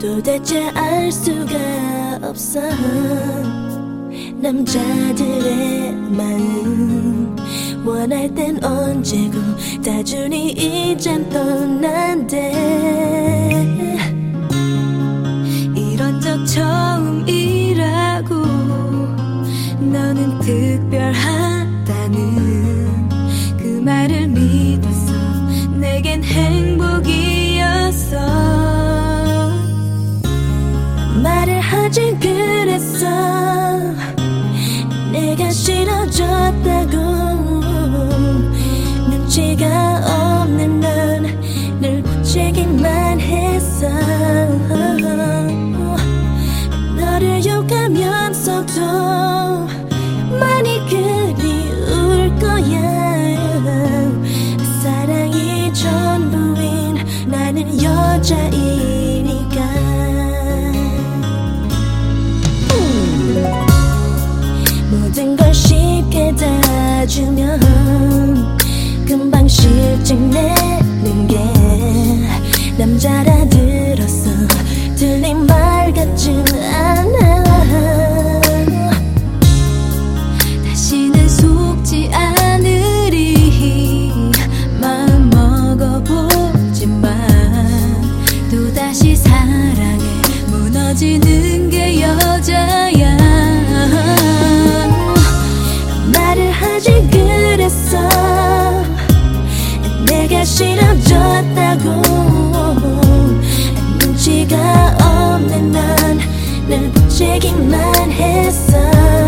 도대체 알 수가 없어. 남자들의 마음 원할 땐 언제고 다주니 이젠 떠난대. 이런 적 처음이라고. 너는 특별하다는 그 말을 믿었어. 내겐 행복이었어. 말을 하지 그랬어. 내가 싫어졌다고. 눈치가 없는 넌 늘 부채기만 했어. 너를 욕하면서도 많이 그리울 거야. 사랑이 전부인 나는 여자이니까. 모든 걸 쉽게 다 주면 금방 실증내는 게 남자라 들었어. 들린 말 같진 않아. 다시는 속지 않으리 마음 먹어보지만 또다시 사랑에 무너지는 게 여자야. 말을 하지 그랬어. 내가 싫어졌다고. 눈치가 없는 넌 늘 부채기만 했어.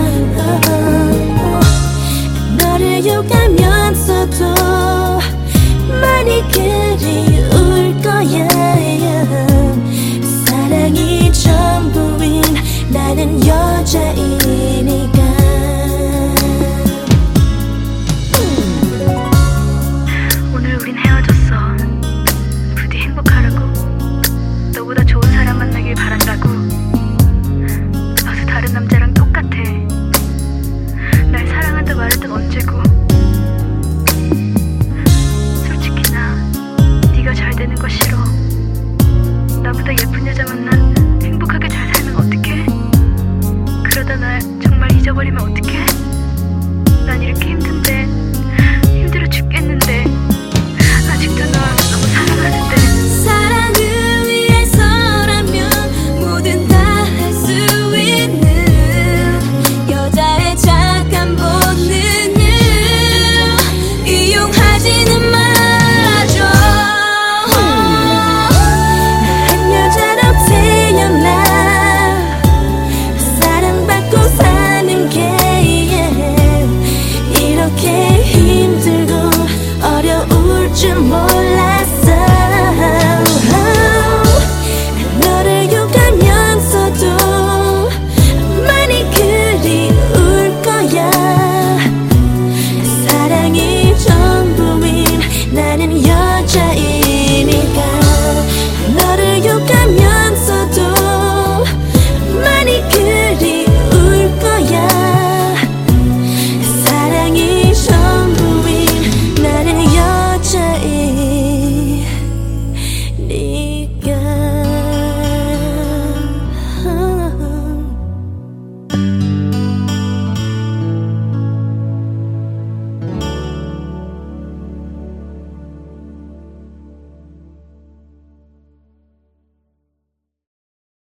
너를 욕하면서도 많이 그리울 거야. 사랑이 전부인 나는 여자이니까. 오늘 우린 헤어졌어. 부디 행복하라고. 너보다 좋은 사람 만나길 바란다고. 너도 다른 남자랑 똑같아. 날 사랑한다 말했던 언제고. 솔직히 나 네가 잘 되는 거 싫어. 나보다 예쁜 여자 만나 행복하게 잘 살면 어떡해? 그러다 날 정말 잊어버리면 어떡해? 난 이렇게 힘든데, 힘들어 죽겠는데 아직도 널 너무 사랑하는데. 사랑을 위해서라면 뭐든 다 할 수 있는 여자의 착한 본능을 이용하지는 말아줘. 한 여자로 태어나 사랑받고 사는 게 이렇게 힘들고 어려울 줄 몰랐어. 너를 욕하면서도 많이 그리울 거야. 사랑이 전부인 나는 여자이니까. 너를 욕하면서도 많이 그리울 거야. 사랑이 전부인 나는 여자이니까.